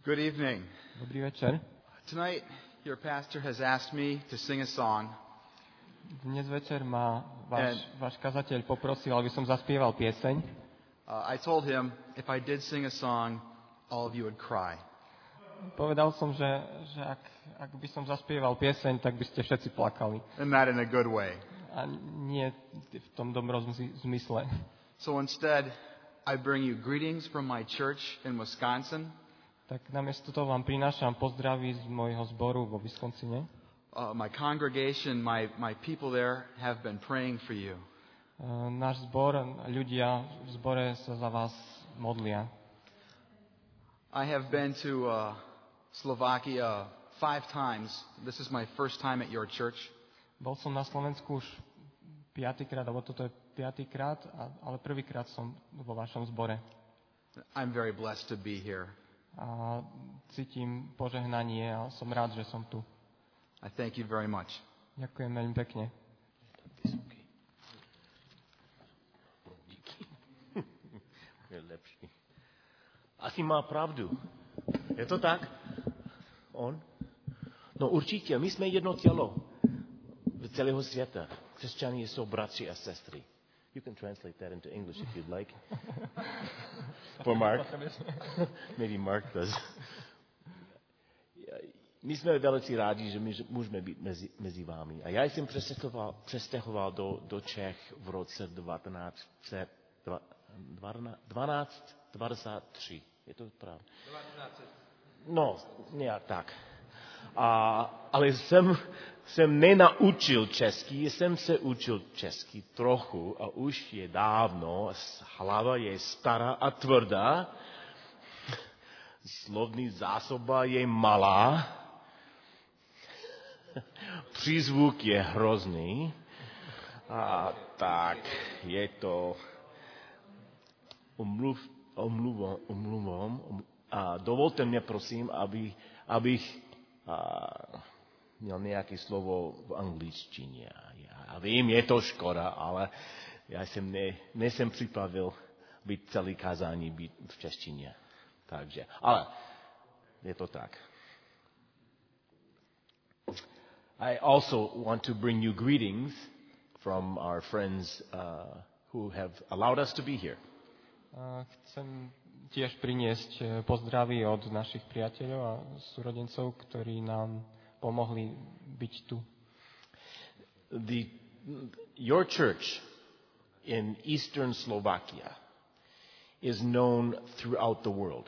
Good evening. Dobrý večer. Tonight, your pastor has asked me to sing a song. Dnes večer ma váš kazateľ poprosil, aby som zaspieval pieseň. I told him if I did sing a song, all of you would cry. Povedal som, že ak by som zaspieval pieseň, tak by ste všetci plakali. And that in a good way. A nie v tom dobrom zmysle. So instead, I bring you greetings from my church in Wisconsin. Tak namiesto toho vám prinášam pozdravy z môjho zboru vo Wisconsine. My congregation, my people there have been praying for you. Náš zbor, ľudia v zbore sa za vás modlia. I have been to Slovakia 5 times. This is my first time at your church. Bol som na Slovensku už 5. krát, alebo toto je 5. krát, ale prvýkrát som vo vašom zbore. I'm very blessed to be here. A cítim požehnanie a som rád, že som tu. I thank you very much. Ďakujem veľmi pekne. Je lepší. Asi má pravdu. Je to tak? On? No určitě, my jsme jedno tělo celého světa. Křesťané jsou bratři a sestry. You can translate that into English if you'd like. For Mark. Maybe Mark does. My jsme velice rádi, že my můžeme být mezi vámi. A já jsem přestěhoval do Čech v roce 1223. Je to pravda? No, nějak tak. Ale jsem nenaučil česky, jsem se učil česky trochu a už je dávno, hlava je stará a tvrdá, slovní zásoba je malá, přízvuk je hrozný a tak je to omluvám. A dovolte mě, prosím, abych měl nějaké slovo v angličtině. Já vím, je to škoda, ale já jsem nejsem připravil být celý kázání být v češtině. Takže, ale je to tak. I also want to bring you greetings from our friends who have allowed us to be here. Chcem tiež priniesť pozdravy od našich priateľov a súrodencov, ktorí nám pomohli byť tu. Your church in eastern Slovakia is known throughout the world.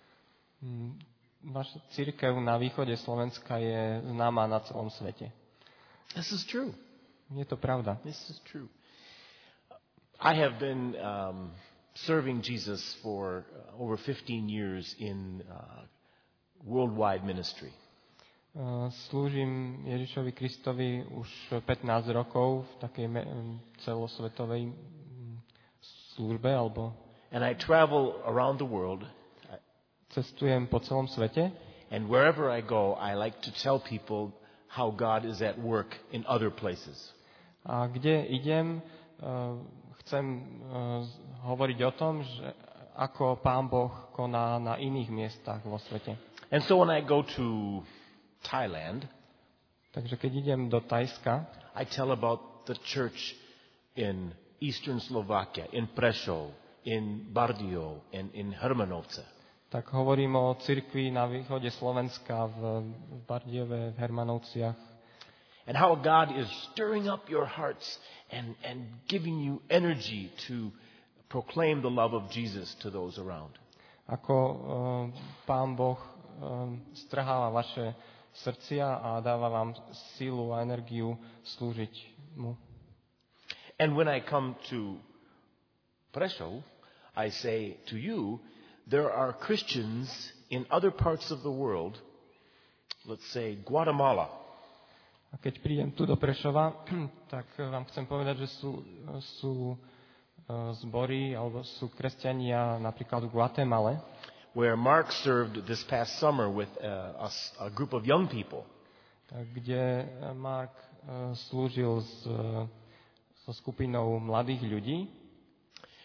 Vaša cirkev na východe Slovenska je známa na celom svete. This is true. Je to pravda. This is true. I have been serving Jesus for over 15 years in worldwide ministry. Slúžim Ježišovi Kristovi už 15 rokov v takej celosvetovej službe, alebo and I travel around the world. Cestujem po celom svete. And wherever I go, I like to tell people how God is at work in other places. A kde idem, chcem hovoriť o tom, že ako Pán Boh koná na iných miestach vo svete. And so when I go to Thailand, takže keď idem do Thajska, I tell about the church in eastern Slovakia, in Prešov, in Bardejov, and in Hermanovce. Tak hovorím o cirkvi na východe Slovenska v Bardejove, v Hermanovciach. And how God is stirring up your hearts and giving you energy to proclaim the love of Jesus to those around. Ako Pán Boh strháva vaše srdcia a dáva vám silu a energiu slúžiť mu. And when I come to Prešov, I say to you, there are Christians in other parts of the world, let's say Guatemala. A keď prídem tu do Prešova, tak vám chcem povedať, že sú zbory alebo sú kresťania napríklad v Guatemale, where Mark served this past summer with a group of young people. Kde Mark slúžil so skupinou mladých ľudí.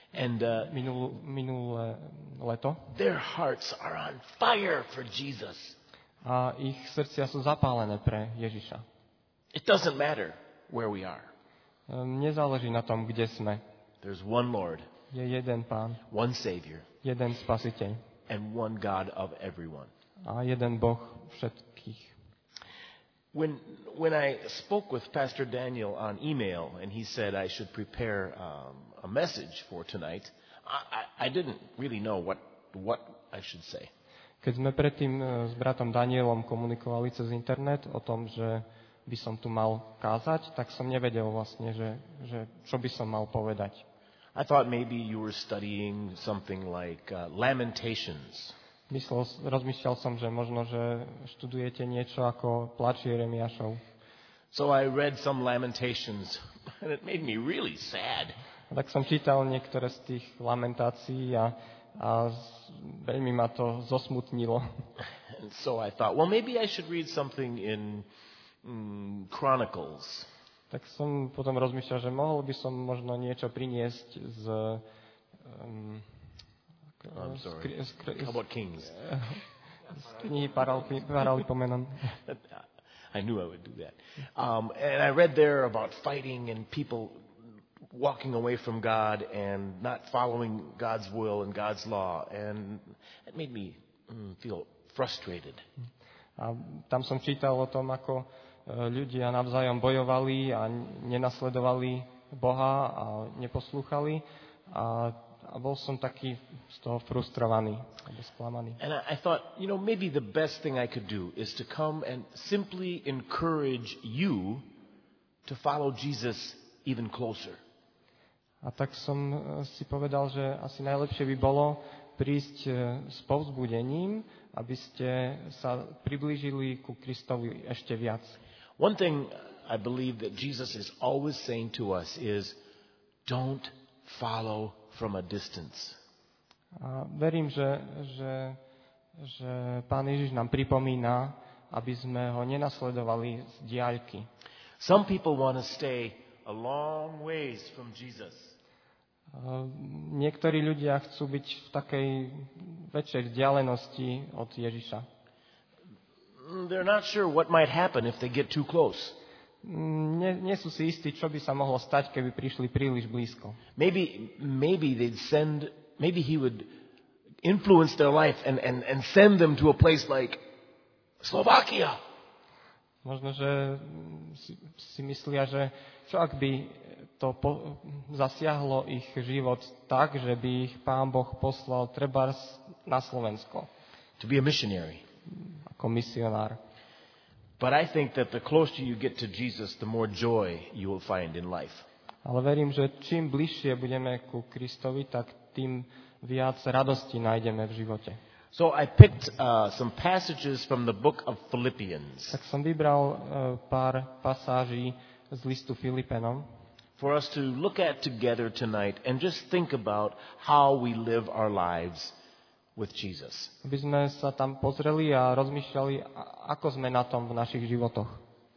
And minulé leto. their hearts are on fire for Jesus. A ich srdcia sú zapálené pre Ježiša. It doesn't matter where we are. Nezáleží na tom, kde sme. There's one Lord, Je jeden Pán, one Savior, jeden Spasiteľ and one God of everyone. a jeden Boh všetkých. When I spoke with Pastor Daniel on email and he said I should prepare a message for tonight, I didn't really know what I should say. Keď sme predtým s bratom Danielom komunikovali cez internet o tom, že by som tu mal kázať, tak som nevedel vlastne, že čo by som mal povedať. I thought maybe you were studying something like Lamentations. Rozmýšľal som, že možno, že študujete niečo ako Plač Jeremiášov. So I read some Lamentations, and it made me really sad. A tak som čítal niektoré z tých lamentácií a veľmi ma to zosmutnilo. And so I thought, well, maybe I should read something in Chronicles. Tak som potom rozmýšľal, že mohol by som možno niečo priniesť z I'm sorry. How about Kings? z knihy Paralipomenon. I knew I would do that. And I read there about fighting and people walking away from God and not following God's will and God's law. And it made me feel frustrated. A tam som čítal o tom, ako ľudia navzájom bojovali a nenasledovali Boha a neposlúchali. A bol som taký z toho frustrovaný alebo sklamaný. And I thought, maybe the best thing I could do is to come and simply encourage you to follow Jesus even closer. A tak som si povedal, že asi najlepšie by bolo prísť s povzbudením, aby ste sa priblížili ku Kristovi ešte viac. One thing I believe that Jesus is always saying to us is, don't follow from a distance. A verím, že Pán Ježiš nám pripomína, aby sme ho nenasledovali z diaľky. Some people want to stay a long ways from Jesus. Niektorí ľudia chcú byť v takej väčšej vzdialenosti od Ježiša. They're not sure what might happen if they get too close. Nie sú si istí, čo by sa mohlo stať, keby prišli príliš blízko. Maybe he would influence their life and send them to a place like Slovakia. Možno, že si myslia, že čo ak by to zasiahlo ich život tak, že by ich Pán Boh poslal trebárs na Slovensko. To be a missionary. Ako misionár. But I think that the closer you get to Jesus, the more joy you will find in life. Ale verím, že čím bližšie budeme ku Kristovi, tak tým viac radosti nájdeme v živote. So I picked some passages from the book of Philippians. Tak som vybral pár pasáží z listu Filipenom. For us to look at together tonight and just think about how we live our lives with Jesus. Aby sme sa tam pozreli a rozmýšľali, ako sme na tom v našich životoch.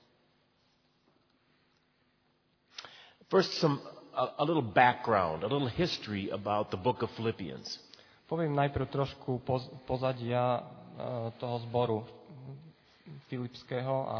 First, a little background, a little history about the book of Philippians. Poviem najprv trošku pozadia toho zboru filipského a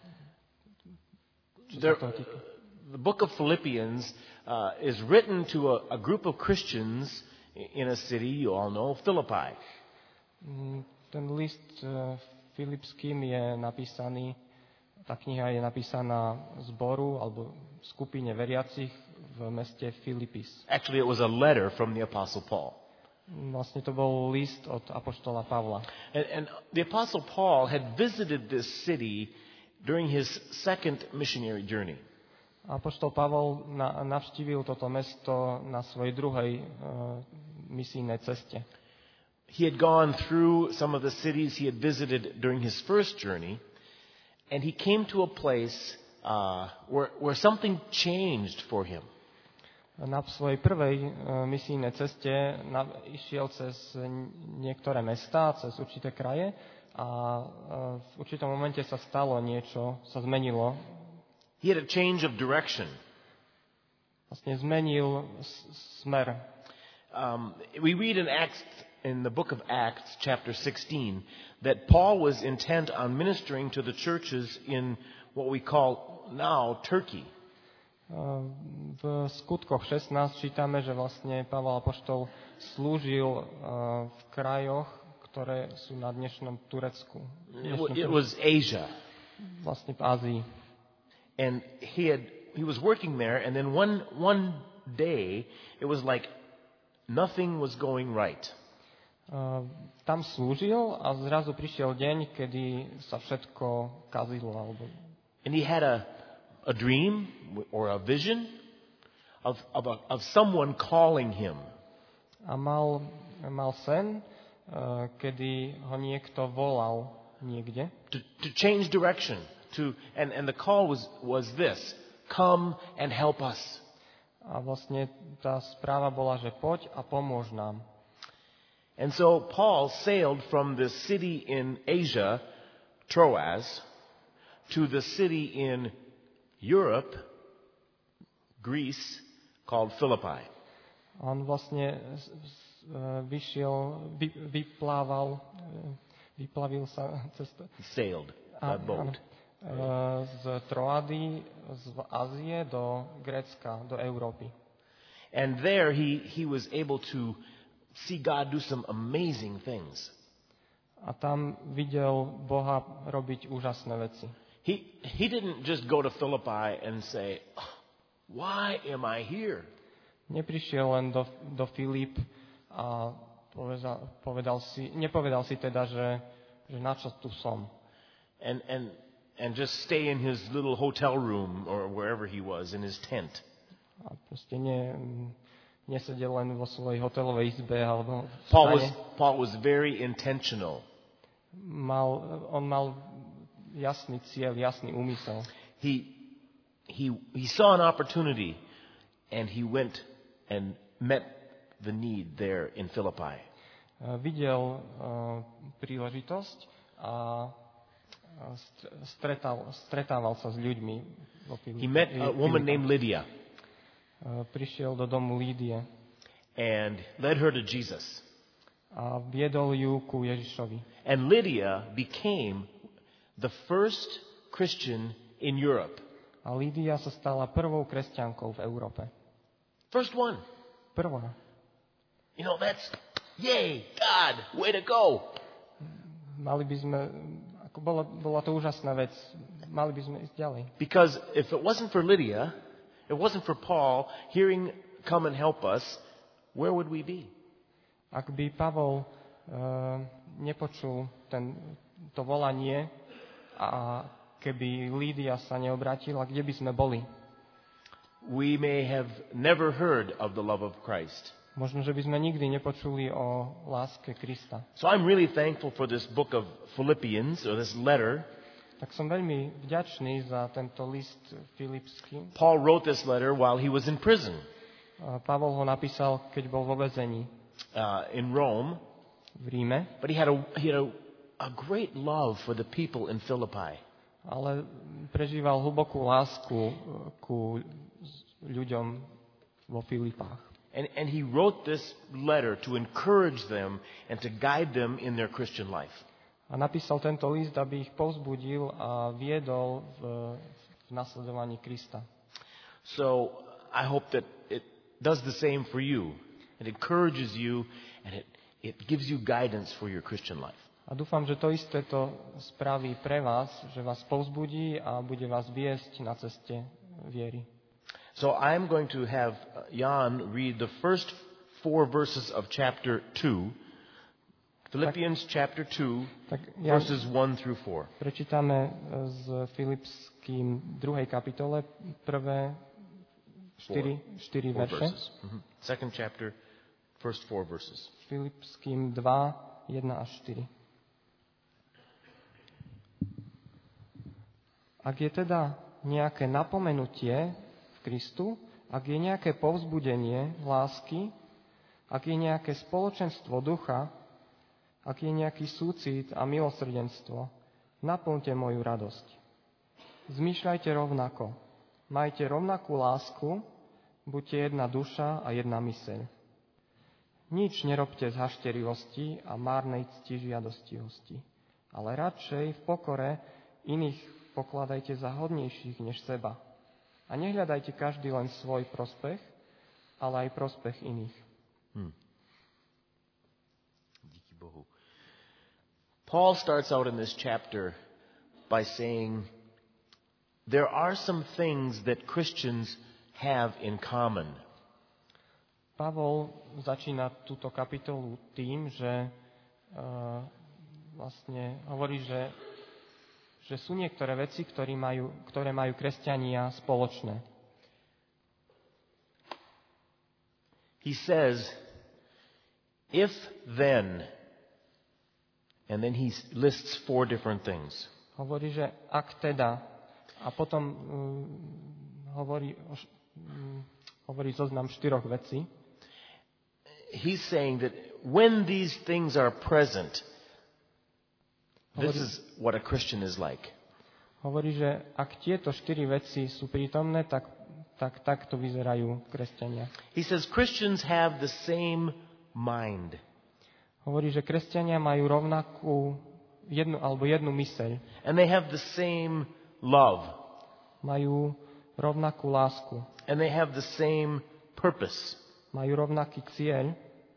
čo sa toho týka. The book of Philippians is written to a group of Christians in a city you all know, Philippi. Ten list filipským je napísaný, tá kniha je napísaná zboru alebo skupine veriacich v meste Filipis. Actually, it was a letter from the Apostle Paul. Vlastne to bol list od apoštola Pavla. And the Apostle Paul had visited this city during his second missionary journey. Apoštol Pavol navštívil toto mesto na svojej druhej misijnej ceste. He had gone through some of the cities he had visited during his first journey, and he came to a place where something changed for him. Na svojej prvej misijnej ceste išiel cez niektoré mestá, cez určité kraje a v určitom momente sa stalo niečo, sa zmenilo. He had a change of direction. Vlastne zmenil smer. We read in the book of Acts, chapter 16, that Paul was intent on ministering to the churches in what we call now Turkey. V skutkoch 16 čítame, že vlastne Pavol apoštol slúžil v krajoch, ktoré sú na dnešnom Turecku. It was Asia. Vlastne v Ázii. And he was working there, and then one day it was like nothing was going right. Tam slúžil a zrazu prišiel deň, kedy sa všetko kazilo. And he had a dream or a vision of someone calling him. A mal sen, kedy ho niekto volal niekde. To change direction. And the call was this: come and help us. A vlastne tá správa bola, že poď a pomôž nám. And so Paul sailed from the city in Asia, Troas, to the city in Europe, Greece, called Philippi. On vlastne vyplavil sa cez... Sailed by boat. Z Troady, z Ázie do Grécka, do Európy. And there he was able to see God do some amazing things. A tam videl Boha robiť úžasné veci. He didn't just go to Philippi and say, oh, why am I here? Neprišiel len do Filip a nepovedal si teda, že na čo tu som. And just stay in his little hotel room or wherever he was, in his tent. A proste nesedel len vo svojej hotelovej izbe alebo v Paul was very intentional. On mal jasný cieľ, jasný úmysel. He saw an opportunity and he went and met the need there in Philippi. Videl príležitosť a stretával sa s ľuďmi vo Filipi. He met a woman named Lydia. Prišiel do domu Lídie. And led her to Jesus. A viedol ju ku Ježišovi. And Lydia became the first Christian in Europe. A Lídia sa stala prvou kresťankou v Európe. First one. Prvá. You know, that's, yay, God, way to go. Mali by sme, bola to úžasná vec, mali by sme ísť ďalej. Because if it wasn't for Lydia, it wasn't for Paul hearing, come and help us, where would we be? Ak by Pavol nepočul to volanie a keby Lídia sa neobrátila, kde by sme boli? We may have never heard of the love of Christ. Možno, že by sme nikdy nepočuli o láske Krista. So I'm really thankful for this book of Philippians, or this letter. Tak som veľmi vďačný za tento list Filipský. Paul wrote this letter while he was in prison. Pavol ho napísal, keď bol vo väzení. In Rome. V Ríme. But he had a great love for the people in Philippi. Ale prežíval hlbokú lásku ku ľuďom vo Filipách. And he wrote this letter to encourage them and to guide them in their Christian life. A napísal tento list, aby ich povzbudil a viedol v nasledovaní Krista. So I hope that it does the same for you. It encourages you and it gives you guidance for your Christian life. A dúfam, že to isté to spraví pre vás, že vás povzbudí a bude vás viesť na ceste viery. So I'm going to have Jan read the first 4 verses of chapter 2. Philippians chapter 2, verses 1 through 4. Prečítame z Filipským 2. kapitole prvé 4 verše. Second chapter, first 4 verses. Filipským 2, 1 až 4. Ak je teda nejaké napomenutie v Kristu, ak je nejaké povzbudenie lásky, ak je nejaké spoločenstvo ducha, ak je nejaký súcit a milosrdenstvo, naplňte moju radosť. Zmýšľajte rovnako, majte rovnakú lásku, buďte jedna duša a jedna myseľ. Nič nerobte z hašterivosti a márnej ctižiadostivosti, ale radšej v pokore iných pokladajte za hodnejších než seba. A nehľadajte každý len svoj prospech, ale aj prospech iných. Díky Bohu. Paul starts out in this chapter by saying there are some things that Christians have in common. Pavol začína túto kapitolu tým, že vlastne hovorí, že sú niektoré veci, ktoré majú kresťania spoločné. He says, if then, and then he lists 4 different things. Hovorí, že ak teda, a potom hovorí zoznam 4 vecí. He's saying that when these things are present, this is what a Christian is like. Hovorí, že ak tieto 4 veci sú prítomné, takto vyzerajú kresťania. He says Christians have the same mind. Hovorí, že kresťania majú rovnakú jednu myseľ. And they have the same love. Majú rovnakú lásku. And they have the same purpose. Majú rovnaký cieľ.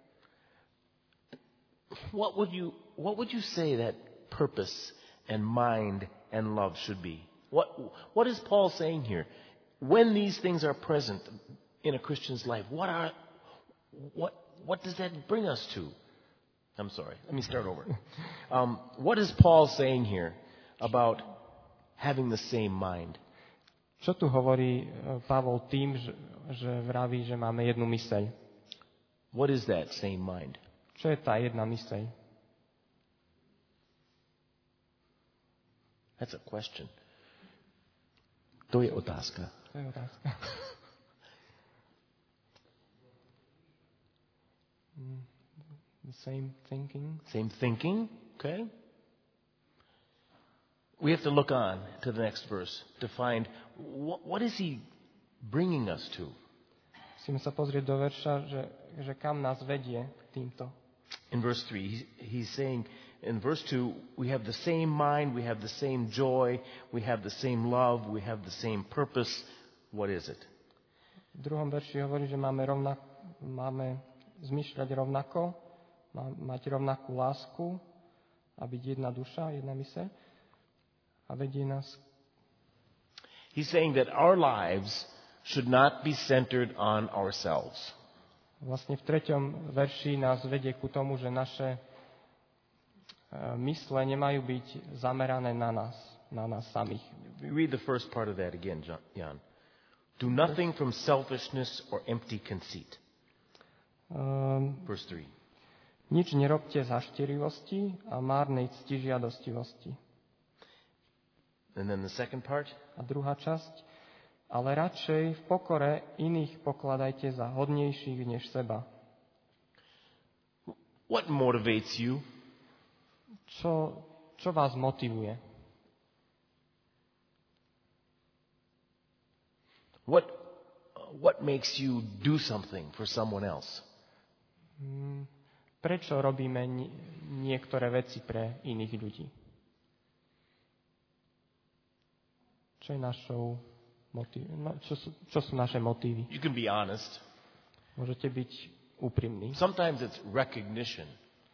What would you say that purpose and mind and love should be? What is Paul saying here? When these things are present in a Christian's life, what does that bring us to? I'm sorry. Let me start over. What is Paul saying here about having the same mind? Čo tu hovorí Pavol tým, že vraví, že máme jednu myseľ? What is that same mind? Čo je tá jedna myseľ? That's a question. To je otázka. To je otázka. The same thinking. Same thinking, okay? We have to look on to the next verse to find what is he bringing us to. Musíme sa pozrieť do verša, že kam nás vedie týmto. In verse 3, he's saying, in verse 2, we have the same mind, we have the same joy, we have the same love, we have the same purpose. What is it? V druhom verši hovorí, že máme zmýšľať rovnako, mať rovnakú lásku a byť jedna duša, jedna myseľ. A vedie nás. He's saying that our lives should not be centered on ourselves. Vlastne v 3. verši nás vedie ku tomu, že naše mysle nemajú byť zamerané na nás samých. Read the first part of that again, Jan. Do nothing from selfishness or empty conceit. Verse 3. Nič nerobte z hašterivosti a márnej ctižiadostivosti. And then the second part. A druhá časť. Ale radšej v pokore iných pokladajte za hodnejších než seba. What motivates you? Čo vás motivuje? What makes you do something for someone else? Prečo robíme niektoré veci pre iných ľudí? Čo sú naše motívy? You can be honest. Môžete byť úprimní. Sometimes it's recognition.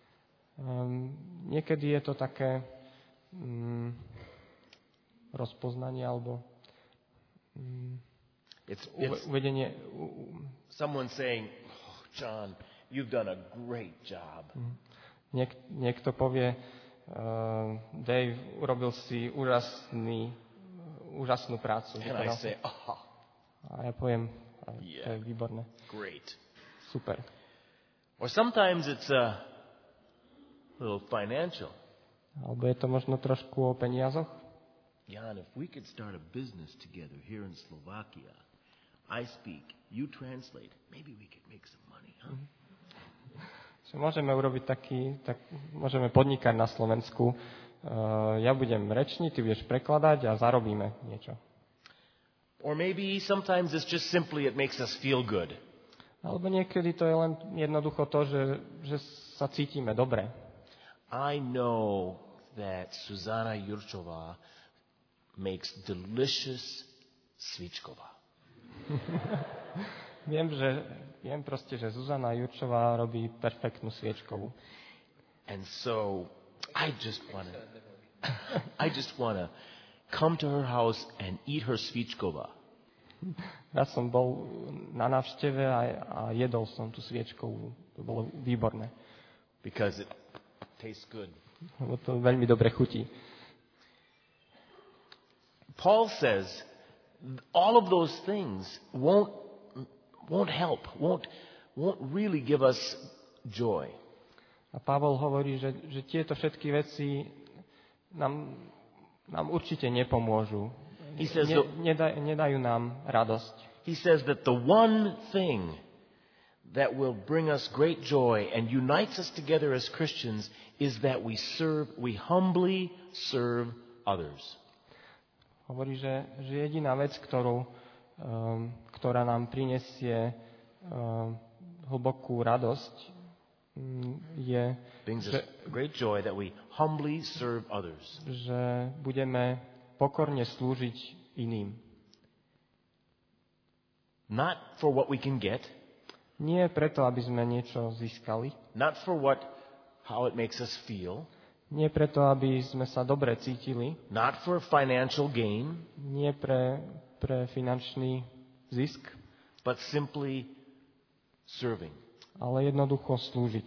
Niekedy je to také rozpoznanie alebo It's uvedenie. Someone saying, oh, John, you've done a great job. Niekto povie, Dave, urobil si úžasnú prácu. And I say, oh, a ja poviem, to je výborné. Great. Super. Or sometimes it's a little financial. Alebo je to možno trošku o peniazoch. Jan, if we could start a business together here in Slovakia, I speak, you translate, maybe we could make some money, huh? Môžeme urobiť môžeme podnikať na Slovensku. Ja budem rečniť, ty budeš prekladať a zarobíme niečo. Or maybe sometimes it's just simply it makes us feel good. Alebo niekedy to je len jednoducho to, že sa cítime dobre. I know that Zuzana Jurčová makes delicious svíčková. Viem proste, že Zuzana Jurčová robí perfektnú sviečkovú. And so I just want to come to her house and eat her svíčková. Raz som bol na návšteve a jedol som tú sviečkovú. To bolo výborné. Because it tastes good. Lebo to veľmi dobre chutí. Paul says all of those things won't help, won't really give us joy. A Pavol hovorí, že tieto všetky veci nám určite nepomôžu. Nedajú nám radosť. He says that the one thing that will bring us great joy and unites us together as Christians is that we humbly serve others. Hovorí, že jediná vec, ktorá nám prinesie hlbokú radosť, je, great joy that we humbly serve others. Že budeme pokorne slúžiť iným. Not for what we can get. Nie preto, aby sme niečo získali. Not for how it makes us feel. Nie preto, aby sme sa dobre cítili. Not for financial gain. Nie pre finančný zisk. But simply serving. Ale jednoducho slúžiť.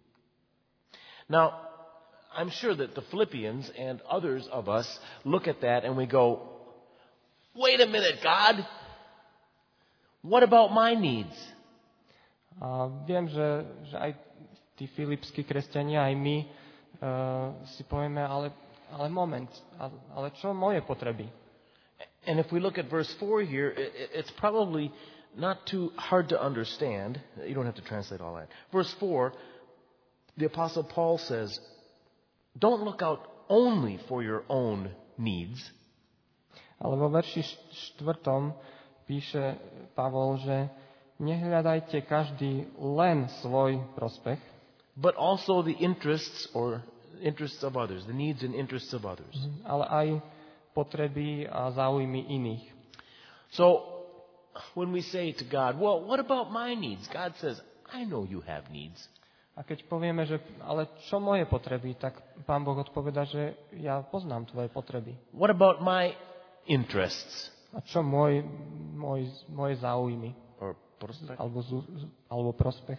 Now, I'm sure that the Philippians and others of us look at that and we go, wait a minute, God. What about my needs? A viem, že aj tí filipskí kresťania, aj my si povieme, ale moment, ale čo moje potreby? And if we look at verse 4 here, it's probably not too hard to understand. You don't have to translate all that. Verse 4, the Apostle Paul says, don't look out only for your own needs. Ale vo verši 4 píše Pavol, že nehľadajte každý len svoj prospech, but also the interests of others, the needs and interests of others. Ale aj potreby a záujmy iných. So when we say to God, well, what about my needs? God says, I know you have needs. A keď povieme, že ale čo moje potreby, tak Pán Boh odpovedá, že ja poznám tvoje potreby. What about my interests? A čo moje záujmy? Or prospech? Alebo prospech.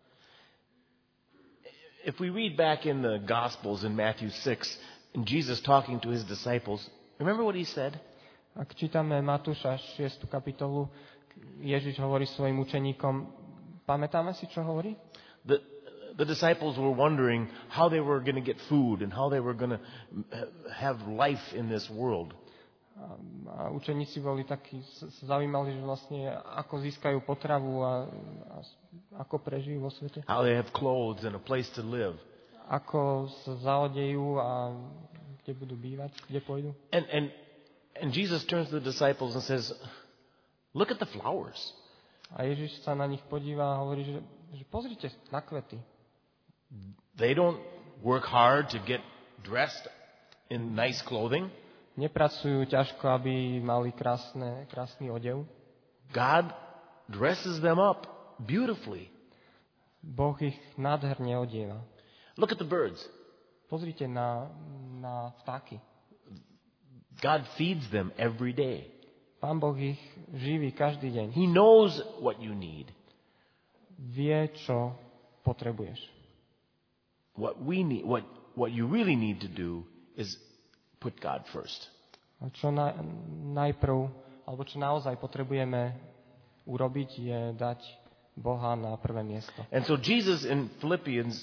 If we read back in the Gospels in Matthew 6, and Jesus talking to his disciples, remember what he said? Ak čítame Matúša 6. kapitolu, Ježiš hovorí svojim učeníkom, pamätáme si, čo hovorí? The disciples were wondering how they were going to get food and how they were going to have life in this world. A učeníci boli takí, sa zaujímali, že vlastne ako získajú potravu a ako prežijú vo svete. How they have clothes and a place to live. Ako sa zaodejú a kde budú bývať, kde pôjdu. And Jesus turns to the disciples and says, look at the flowers. A Ježiš sa na nich podíva a hovorí, že pozrite na kvety. They don't work hard to get dressed in nice clothing. Nepracujú ťažko, aby mali krásny odev. God dresses them up beautifully. Boh ich nádherne odieva. Look at the birds. Pozrite na vtáky. God feeds them every day. Pán Boh ich živí každý deň. He knows what you need. Vie, čo potrebuješ. What we need, what you really need to do is put God first. A čo najprv, alebo čo naozaj potrebujeme urobiť, je dať Boha na prvé miesto. And so Jesus in Philippians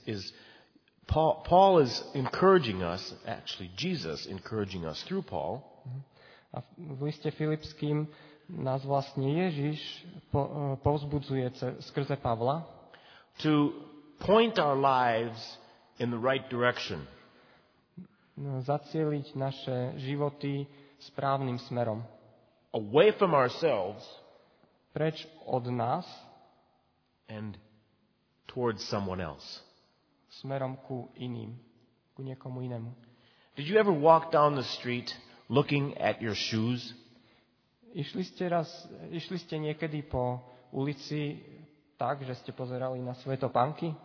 Paul is encouraging us, actually Jesus encouraging us through Paul. A v liste Filipským nás vlastne Ježiš povzbudzuje skrze Pavla to point our lives in the right direction. Zacieliť naše životy správnym smerom. Away from ourselves, preč od nás, and towards someone else. Smerom ku iným, ku niekomu inému. Did you ever walk down the street looking at your shoes? Išli ste niekedy po ulici tak, že ste pozerali na svoje topánky?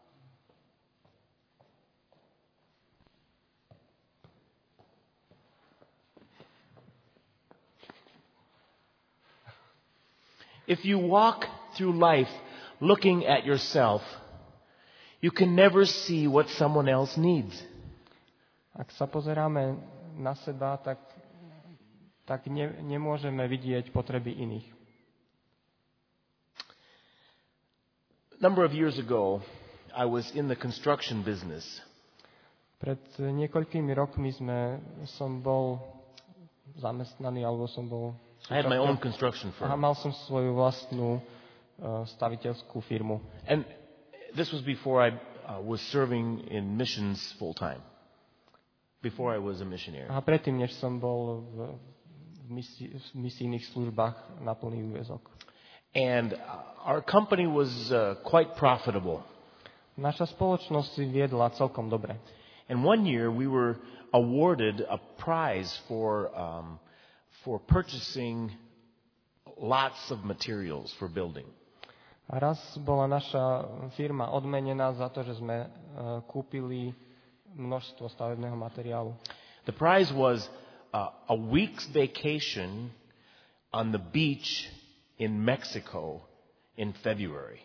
If you walk through life looking at yourself, you can never see what someone else needs. Ak sa pozeráme na seba, tak nemôžeme vidieť potreby iných. A number of years ago, I was in the construction business. Pred niekoľkými rokmi som bol zamestnaný, alebo som bol... I had my own construction firm. Mal som svoju vlastnú staviteľskú firmu. And this was before I was serving in missions full time. Before I was a missionary. A predtým, než som bol v misijných službách na plný úväzok. And our company was quite profitable. Naša spoločnosť si viedla celkom dobre. And one year we were awarded a prize for purchasing lots of materials for building. A raz bola naša firma odmenená za to, že sme kúpili množstvo stavebného materiálu. The prize was a week's vacation on the beach in Mexico in February.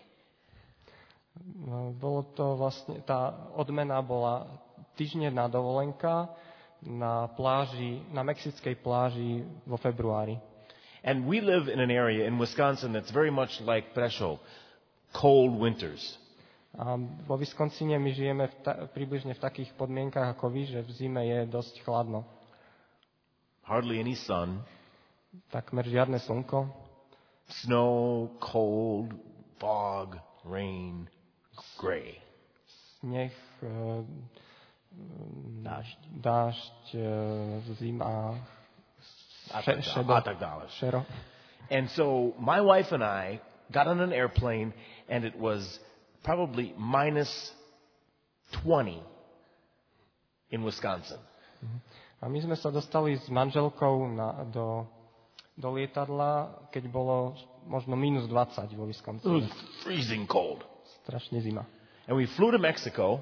Bolo to vlastne, tá odmena bola týždňová dovolenka na mexickej pláži vo februári. And we live in an area in Wisconsin that's very much like Prešov, cold winters. A vo Wisconsine my žijeme približne v takých podmienkach ako vy, že v zime je dosť chladno. Hardly any sun. Takmer žiadne slnko. Snow, cold, fog, rain, gray. Sneh, dážď, zima, šero. And so my wife and I got on an airplane and it was probably minus 20 in Wisconsin. A my sme sa dostali s manželkou do lietadla, keď bolo možno minus 20 vo Wisconsine. It was freezing cold. Strašne zima. And we flew to Mexico.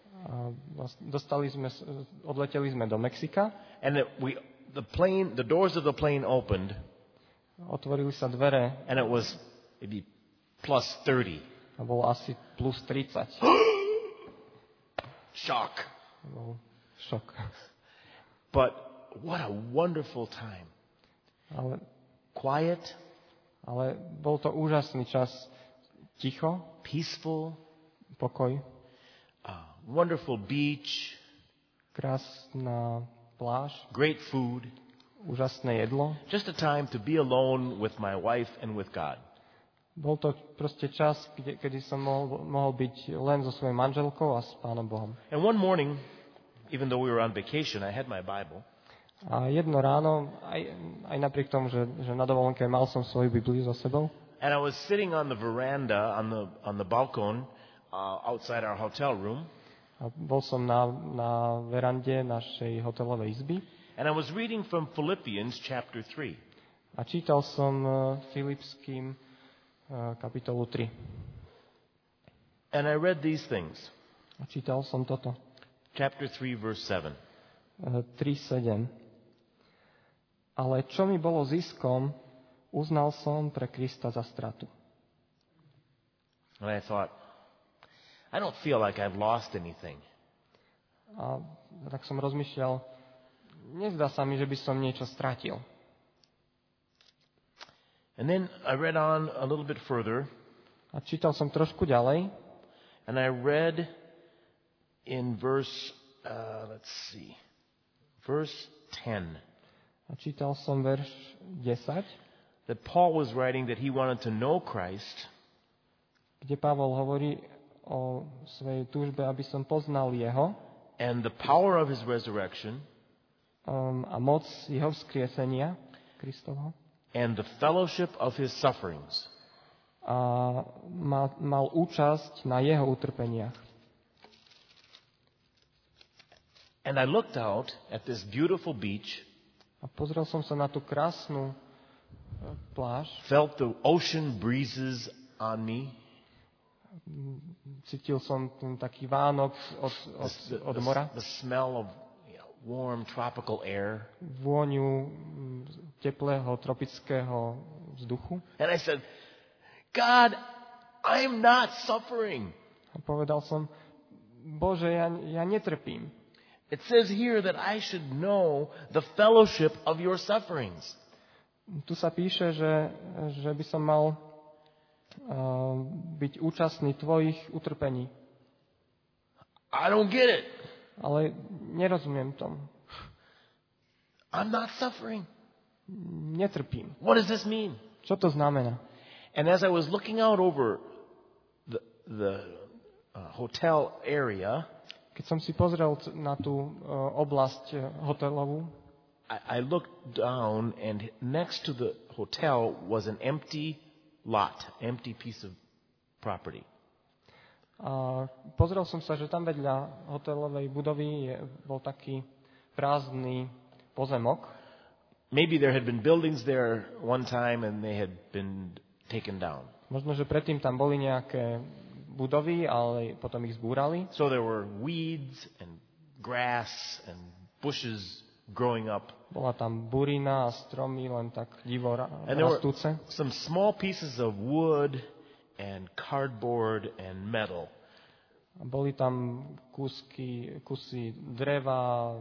Odleteli sme do Mexika. And the doors of the plane opened. Otvorili sa dvere. And it was maybe plus 30. A bolo asi plus 30. Shock. Bol šok. But what a wonderful time. Quiet. Ale bol to úžasný čas. Ticho. Peaceful. Pokoj. Wonderful beach. Krásna pláž. Great food. Úžasné jedlo. Just a time to be alone with my wife and with God. Bol to proste čas, kedy som mohol byť len so svojou manželkou a s Pánom Bohom. And one morning, even though we were on vacation, I had my Bible. A jedno ráno, aj napriek tomu, že na dovolenke mal som svoju Bibliu so sebou. And I was sitting on the veranda, on the balcony, outside our hotel room. A bol som na verande našej hotelovej izby. And I was reading from Philippians chapter 3. A čítal som Filipským kapitolu 3. And I read these things. A čítal som toto. Chapter 3, verse 7. 3:7. Ale čo mi bolo ziskom, uznal som pre Krista za stratu. And I thought, I don't feel like I've lost anything. A tak som rozmýšľal, nezdá sa mi, že by som niečo stratil. And then I read on a little bit further. A čítal som trošku ďalej. And I read in verse 10. A čítal som verš 10. That Paul was writing that he wanted to know Christ. Kde Pavol hovorí o svojej túžbe, aby som poznal jeho. And the power of his resurrection. A moc jeho vzkriesenia, Kristovho. And the fellowship of his sufferings. a mal účasť na jeho utrpeniach. And I looked out at this beautiful beach, A pozrel som sa na tú krásnu pláž, felt the ocean breezes on me, cítil som ten taký vánok od mora, the smell of warm tropical air. vôňu teplého tropického vzduchu. And I said, God, I'm not suffering. A povedal som, Bože, ja netrpím. It says here that I should know the fellowship of your sufferings. Tu sa píše, že by som mal byť účastný tvojich utrpení. I don't get it. Ale nerozumiem tomu. I'm not suffering. Netrpím. What does this mean? Čo to znamená? And as I was looking out over the hotel area, Keď som si pozrel na tú oblasť hotelovú, I looked down, and next to the hotel was an empty lot, empty piece of property. a pozrel som sa, že tam vedľa hotelovej budovy bol taký prázdny pozemok. Maybe there had been buildings there one time, and they had been taken down. Možno, že predtým tam boli nejaké budovy, ale potom ich zbúrali. So there were weeds and grass and bushes growing up. Bola tam burina a stromy len tak divo And there were rastúce. some small pieces of wood and cardboard and metal. A boli tam kusy dreva,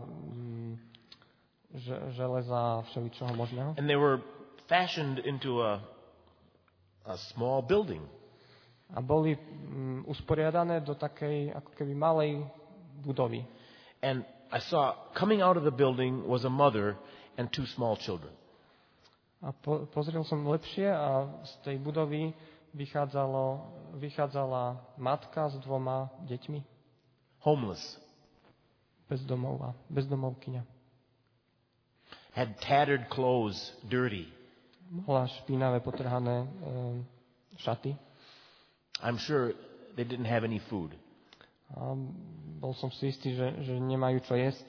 železa, všeličoho možného. And they were fashioned into a small building. A boli usporiadané do takej ako keby malej budovy. And I saw coming out of the building was a mother and two small children. A pozrel som lepšie a z tej budovy vychádzala matka s 2 deťmi. Homeless. Bezdomovkyňa. Had tattered clothes, dirty. Mala špinavé, potrhané šaty. I'm sure they didn't have any food. A bol som si istý, že nemajú čo jesť.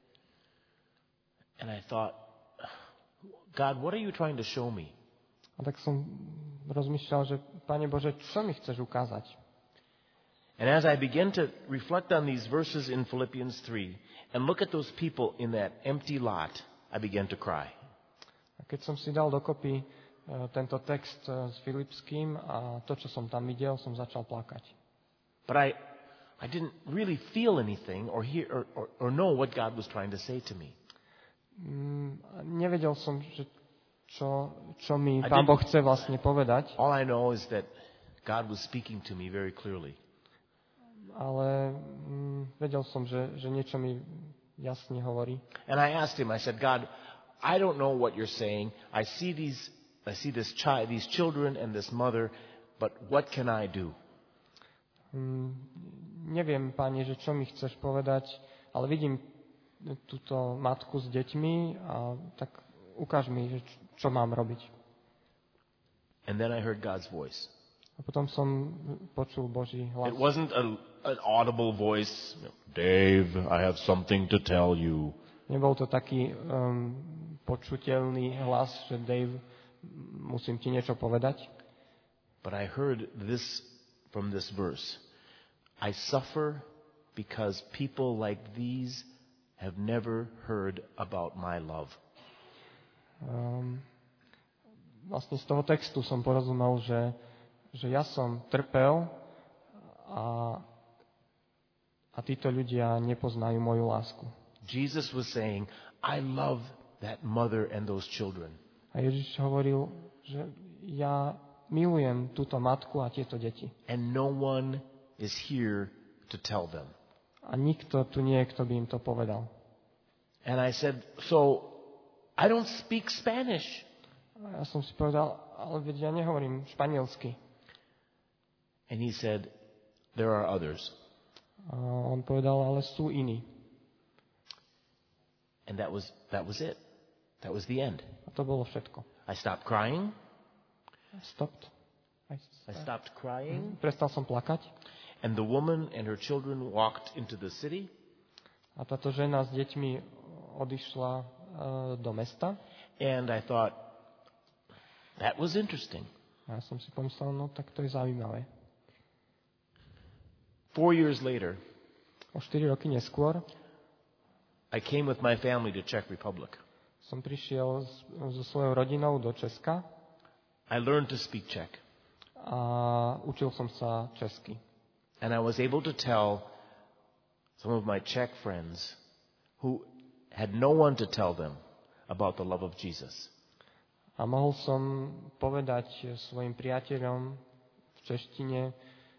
And I thought, God, what are you trying to show me? A tak som rozmýšľal, že Pane Bože, čo mi chceš ukázať? And as I began to reflect on these verses in Philippians 3 and look at those people in that empty lot, I began to cry. A keď som si dal dokopy tento text s Filipským a to, čo som tam videl, som začal plakať. But I didn't really feel anything or hear or know what God was trying to say to me. Nevedel som, že čo mi Pán Boh chce vlastne povedať. All I know is that God was speaking to me very clearly. Ale vedel som, že niečo mi jasne hovorí. And I asked him, I said, God, I don't know what you're saying. I see these children and this mother, but what can I do? Neviem, Pane, že čo mi chceš povedať, ale vidím túto matku s deťmi a tak ukáž mi, že čo mám robiť. And then I heard God's voice. A potom som počul Boží hlas. It wasn't an audible voice. Dave, I have something to tell you. Nebol to taký počuteľný hlas, že Dave, musím ti niečo povedať. But I heard this from this verse. I suffer because people like these have never heard about my love. Vlastne z toho textu som porozumel, že ja som trpel a títo ľudia nepoznajú moju lásku. Jesus was saying, I love that mother and those children. A Ježiš hovoril, že ja milujem túto matku a tieto deti. And no one is here to tell them. A nikto tu nie je, kto by im to povedal. And I said, so I don't speak Spanish. A ja som si povedal, ale veď ja nehovorím španielsky. And he said, there are others. A on povedal, ale sú iní. And that was it. That was the end. A to bolo všetko. I stopped crying. Stopped. I stopped crying. Prestal som plakať. And the woman and her children walked into the city. A táto žena s deťmi odišla do mesta. And I thought, that was interesting. A ja som si pomyslel, no tak to je zaujímavé. 4 years later, O 4 roky neskôr I came with my family to Czech Republic. som prišiel so svojou rodinou do Česka I learned to speak Czech. a učil som sa česky. And I was able to tell some of my Czech friends who had no one to tell them about the love of Jesus. A mohol som povedať svojim priateľom v češtine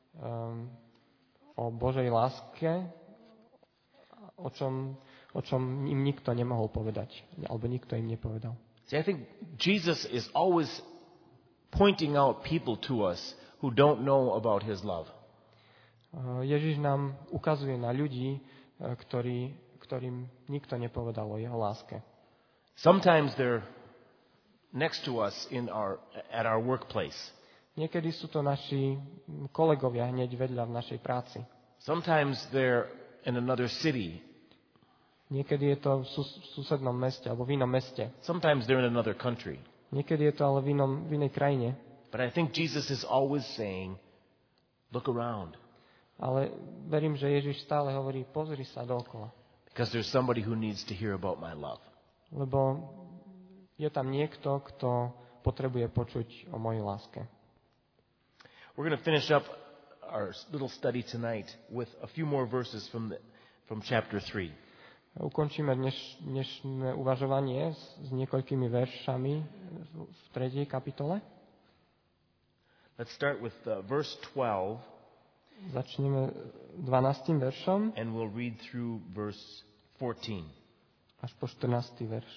o Božej láske, o čom im nikto nemohol povedať, alebo nikto im nepovedal. See, I think Jesus is always pointing out people to us who don't know about his love. Ježiš nám ukazuje na ľudí, ktorým nikto nepovedal o jeho láske. Sometimes they're next to us at our workplace. Niekedy sú to naši kolegovia hneď vedľa v našej práci. Sometimes they're in another city. Niekedy je to v susednom meste alebo v inom meste. Sometimes they're in another country. Niekedy je to ale v inej krajine. But I think Jesus is always saying, look around. Ale verím, že Ježiš stále hovorí, pozri sa dookola. Because there's somebody who needs to hear about my love. Lebo je tam niekto, kto potrebuje počuť o mojej láske. We're going to finish up our little study tonight with a few more verses from chapter 3. Ukončíme dnešné uvažovanie s niekoľkými veršami v 3. kapitole. Let's start with verse 12. Začneme 12. veršom and we'll read through verse 14. Až po 14. verš.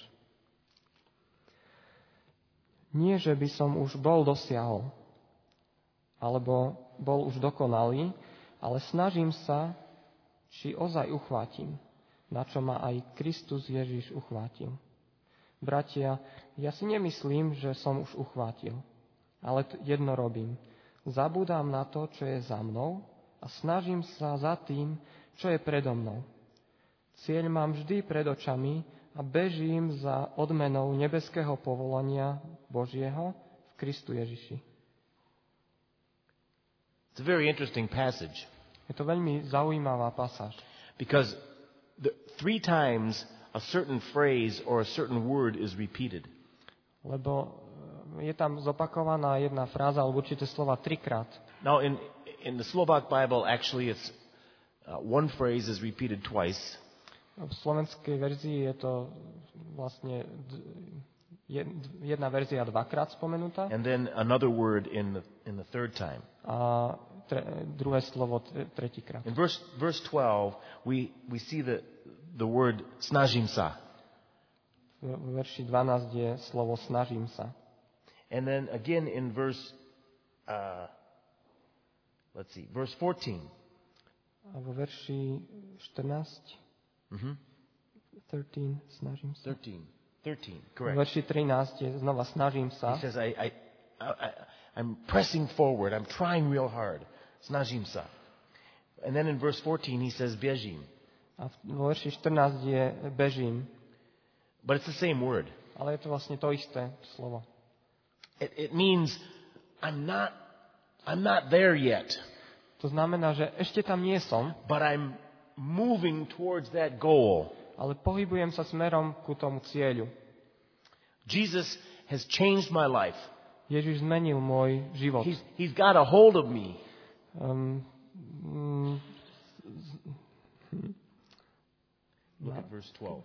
Nie, že by som už bol dosiahol, alebo bol už dokonalý, ale snažím sa, či ozaj uchvátim, na čo ma aj Kristus Ježiš uchvátil. Bratia, ja si nemyslím, že som už uchvátil, ale jedno robím. Zabúdam na to, čo je za mnou a snažím sa za tým, čo je predo mnou. Cieľ mám vždy pred očami a bežím za odmenou nebeského povolania Božieho v Kristu Ježiši. It's a very interesting passage. Je to veľmi zaujímavá pasáž. Because 3 times a certain phrase or a certain word is repeated. Lebo je tam zopakovaná jedna fráza alebo určité slova 3-krát. Now in the Slovak Bible actually it's one phrase is repeated twice. V slovenskej verzii je to vlastne jedna verzia 2-krát spomenutá. And then another word in the third time. A druhé slovo 3-krát. In verse 12 we see the word snažím sa. V verši 12 je slovo snažím sa. And then again in verse 14. A vo verši 14 13 snažím sa. 13, V correct. verši 13 je znova snažím sa. He says I'm pressing forward. I'm trying real hard. Snažím sa. And then in verse 14 he says bežím. A vo verši 14 je bežím. But it's the same word. Ale je to vlastne to isté slovo. It means I'm not there yet. To znamená, že ešte tam nie som, but I'm moving towards that goal. ale pohybujem sa smerom ku tomu cieľu. Jesus has changed my life. Ježiš zmenil môj život. He's got a hold of me. Look at verse 12.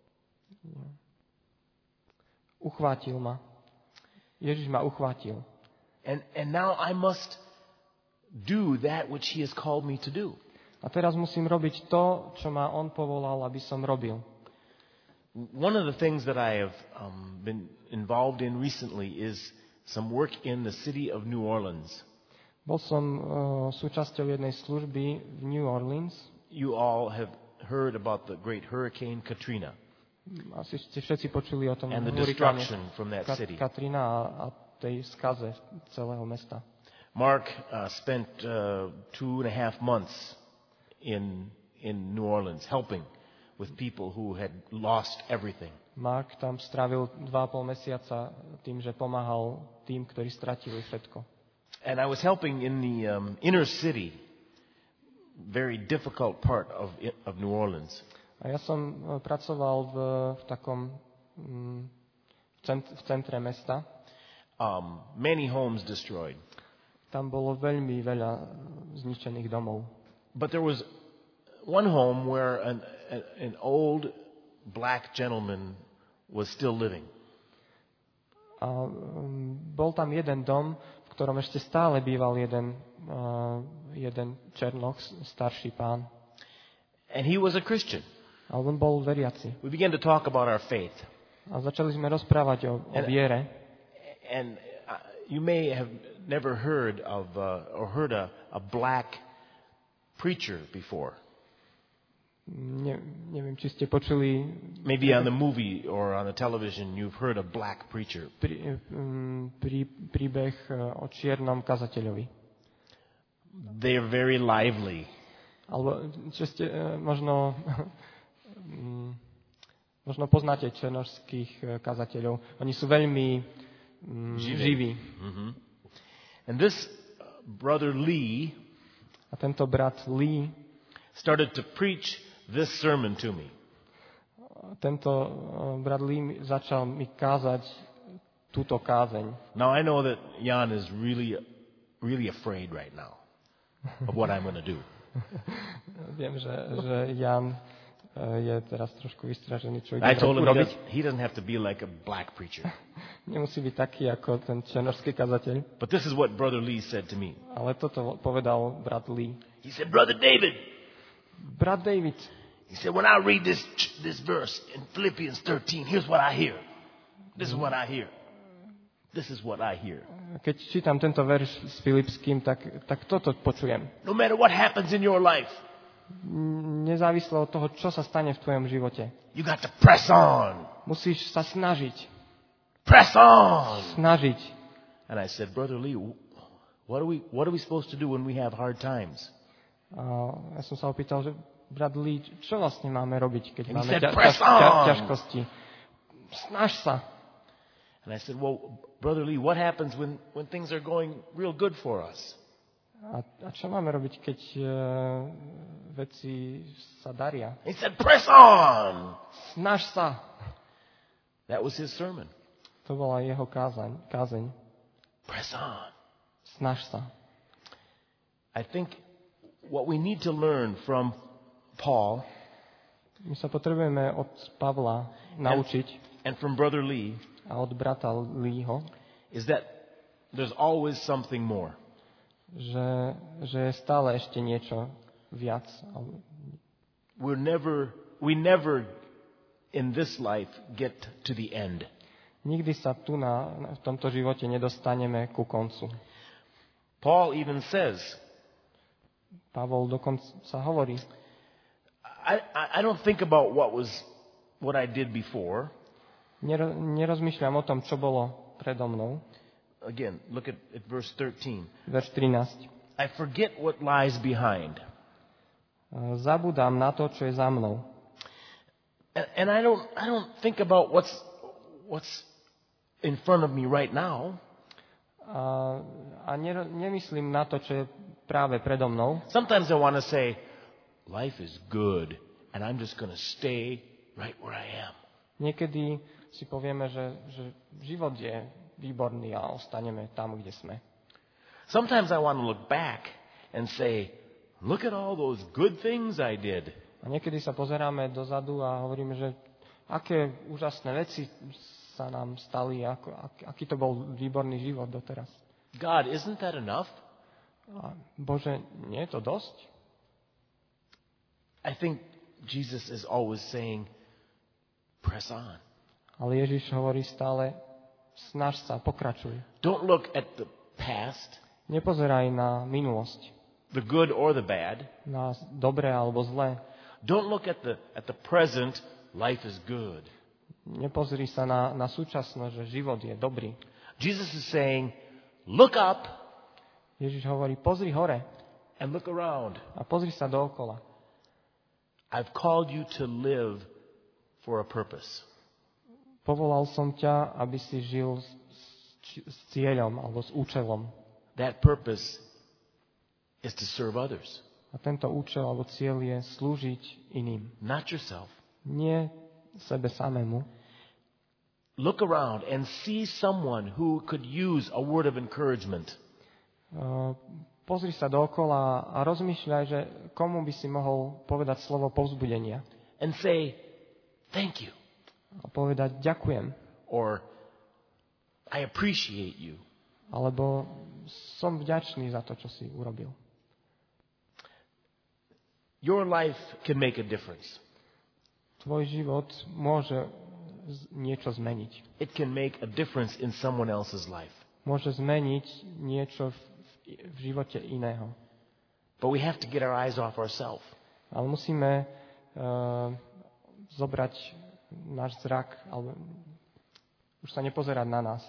Uchvátil ma. Ježiš ma uchvátil. And now I must do that which he has called me to do. A teraz musím robiť to, čo ma on povolal, aby som robil. One of the things that I have been involved in recently is some work in the city of New Orleans. Bol som súčasťou jednej služby v New Orleans. You all have heard about the great hurricane Katrina. Asi ste všetci počuli o tom and the hurikáne destruction from that city. Katrina a tej skaze celého mesta. Mark spent 2.5 months in New Orleans helping with people who had lost everything. Mark tam strávil 2,5 mesiaca tým, že pomáhal tým, ktorí stratili všetko. And I was helping in the inner city, very difficult part of New Orleans. A ja som pracoval v takom v centre mesta. Many homes destroyed. Tam bolo veľmi veľa zničených domov. But there was one home where an old black gentleman was still living. A bol tam jeden dom, v ktorom ešte stále býval jeden černoch, starší pán. And he was a Christian. A on bol veriaci. We began to talk about our faith. A začali sme rozprávať o viere. And you may have never heard of or heard a black preacher before. Neviem, či ste počuli... Maybe on the movie or on the television you've heard a black preacher. Príbeh o čiernom kazateľovi. They're very lively. Alebo čo ste možno poznáte černošských kazateľov. Oni sú veľmi živí. Mm-hmm. And this brother Lee a tento brat Lee started to preach this sermon to me. Tento brat Lee začal mi kázať túto kázeň. Now I know that Jan is really afraid right now of what I'm going to do. Viem, že Jan je teraz trošku vystražený, čo ide I told him urobiť. he doesn't have to be like a black preacher. Nemusí byť taký ako ten černošský kazateľ. But this is what Brother Lee said to me. Ale toto povedal brat Lee. He said, Brother David. Brat David. He said, when I read this verse in Philippians 13, here's what I hear. This is what I hear. This is what I hear. Keď čítam tento verš s Filipským, tak toto počujem. No matter what happens in your life, nezávisle od toho, čo sa stane v tvojom živote. You got to press on. Musíš sa snažiť. Press on. Snažiť. And I said, Brother Lee, what are we supposed to do when we have hard times? Ja som sa opýtal, že brat Lee, čo vlastne máme robiť, keď máme ťažkosti? Snaž sa. And I said, well, Brother Lee, what happens when things are going real good for us? A čo máme robiť, keď veci sa daria? He said, press on. Snaž sa. That was his sermon. To bola jeho kázeň. Press on. Snaž sa. I think what we need to learn from Paul, my sa potrebujeme od Pavla naučiť, and from Brother Lee, a od brata Leeho, is that there's always something more. Že je stále ešte niečo viac. We never in this life get to the end. Nikdy sa tu v tomto živote nedostaneme ku koncu. Paul even says, Pavol dokonca hovorí, I don't think about what I did before. Nerozmýšľam o tom, čo bolo predo mnou. Again, look at verse 13. Verš 13. I forget what lies behind. Zabudám na to, čo je za mnou. And I don't think about what's in front of me right now. A nemyslím na to, čo je práve predo mnou. Sometimes I want to say, life is good, and I'm just going to stay right where I am. Niekedy si povieme, že život je výborný a ostaneme tam, kde sme. Sometimes I want to look back and say, look at all those good things I did. A niekedy sa pozeráme dozadu a hovoríme, že aké úžasné veci sa nám stali, aký to bol výborný život doteraz. God, isn't that enough? A Bože, nie je to dosť? I think Jesus is always saying, press on. Ale Ježiš hovorí stále, snaž sa, pokračuj. Don't look at the past. Nepozeraj na minulosť. The good or the bad. Na dobré alebo zlé. Don't look at the present. Life is good. Nepozri sa na súčasnosť, že život je dobrý. Jesus is saying, look up. Ježiš hovorí, pozri hore and look around. a pozri sa dookola. I've called you to live for a purpose. Povolal som ťa, aby si žil s cieľom alebo s účelom. That purpose is to serve others, A tento účel alebo cieľ je slúžiť iným. not yourself. Nie sebe samému. Look around and see someone who could use a word of encouragement. Pozri sa dookola a rozmýšľaj, že komu by si mohol povedať slovo povzbudenia. And say, thank you. A povedať ďakujem. Or, I appreciate you. Alebo som vďačný za to, čo si urobil. Your life can make a difference. Tvoj život môže niečo zmeniť. It can make a difference in someone else's life. Môže zmeniť niečo v živote iného. But we have to get our eyes off ourselves. Ale musíme zobrať náš zrak, alebo už sa nepozerať na nás.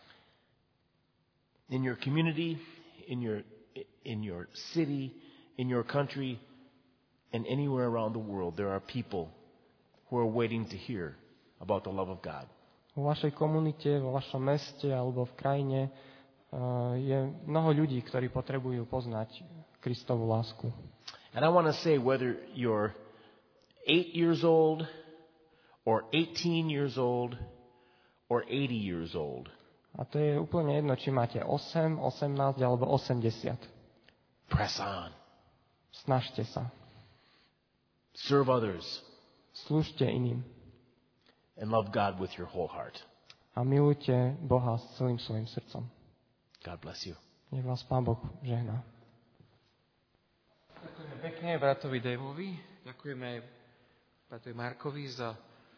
In your community, in your city, in your country, and anywhere around the world, there are people who are waiting to hear about the love of God. Vo vašej komunite, vo vašom meste alebo v krajine je mnoho ľudí, ktorí potrebujú poznať Kristovu lásku. And I want to say, whether you're 8 years old, or 18 years old, or 80 years old, A to je úplne jedno, či máte 8, 18 alebo 80. press on. Snažte sa. Serve others. Slúžte iným. And love God with your whole heart. A milujte Boha s celým svojim srdcom. God bless you. Nech vás Pán Boh žehná. Ďakujeme pekne bratovi Daveovi, ďakujeme aj bratovi Markovi za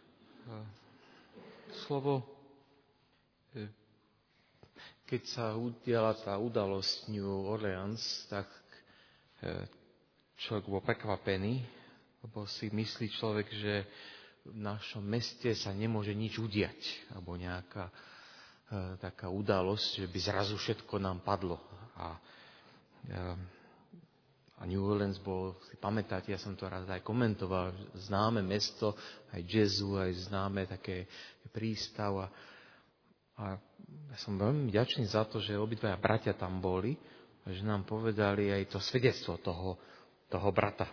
slovo. Keď sa udiala tá udalosť New Orleans, tak človek bol prekvapený, lebo si myslí človek, že v našom meste sa nemôže nič udiať, alebo nejaká taká udalosť, že by zrazu všetko nám padlo. A New Orleans bol, si pamätáte, ja som to raz aj komentoval, známe mesto, aj jazzu, aj známe také prístav. A ja som veľmi vďačný za to, že obidvaja bratia tam boli a že nám povedali aj to svedectvo toho brata.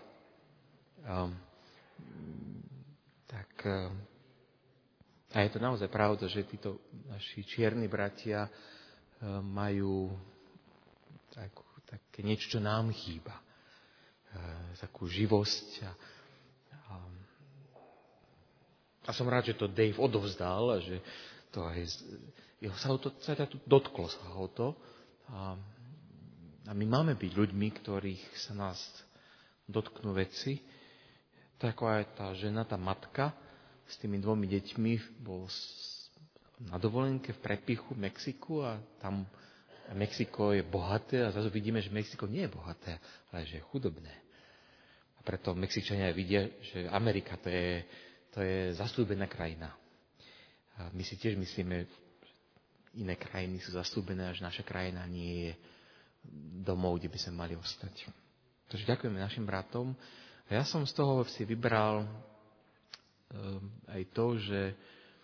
A je to naozaj pravda, že títo naši čierni bratia majú také niečo, čo nám chýba. Takú živosť. A som rád, že to Dave odovzdal a že to aj sa tu dotklo sa ho to. A my máme byť ľuďmi, ktorých sa nás dotknú veci. Tak ako aj tá žena, tá matka s tými 2 deťmi bol na dovolenke v prepichu v Mexiku a tam Mexiko je bohaté a zrazu vidíme, že Mexiko nie je bohaté, ale že je chudobné. A preto Mexičania vidia, že Amerika to je zasľúbená krajina. A my si tiež myslíme, iné krajiny sú zasľúbené, a že naša krajina nie je domov, kde by sme mali ostať. Takže ďakujeme našim bratom. A ja som z toho si vybral aj to, že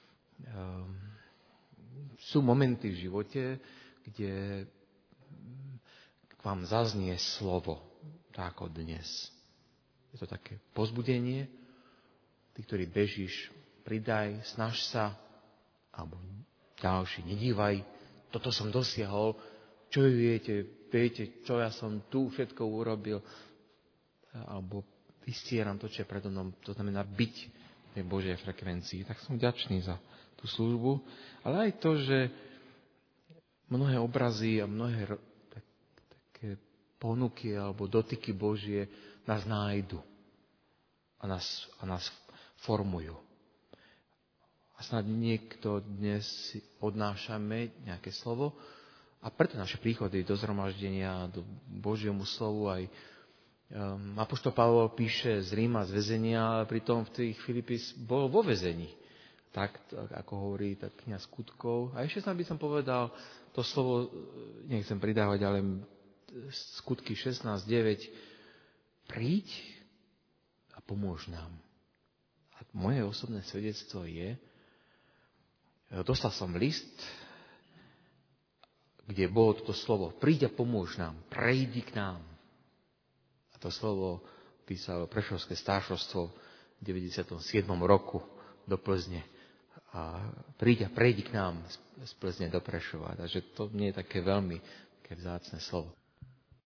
sú momenty v živote, kde k vám zaznie slovo, tak ako dnes. Je to také povzbudenie. Ty, ktorý bežíš, pridaj, snaž sa, alebo ďalší, nedívaj, toto som dosiahol, čo viete, čo ja som tu všetko urobil, alebo vystieram to, čo je predo mnou, to znamená byť v tej Božej frekvencii. Tak som vďačný za tú službu, ale aj to, že mnohé obrazy a mnohé také ponuky alebo dotyky Božie nás nájdu a nás formujú. A snad niekto dnes odnášame nejaké slovo a preto naše príchody do zhromaždenia, do Božiemu slovu aj apoštol Pavol píše z Ríma, z väzenia, ale pritom v tých Filipis bol vo väzení. Tak, ako hovorí tá kniha Skutkov. A ešte by som povedal, to slovo nechcem pridávať, ale Skutky 16:9. Príď a pomôž nám. A moje osobné svedectvo je, dostal som list, kde bolo toto slovo, príď a pomôž nám, prejdi k nám. A to slovo písalo Prešovské staršovstvo v 97. roku do Plzne. A príď a prejdi k nám z Plzne do Prešova. Takže to nie je také veľmi vzácne slovo.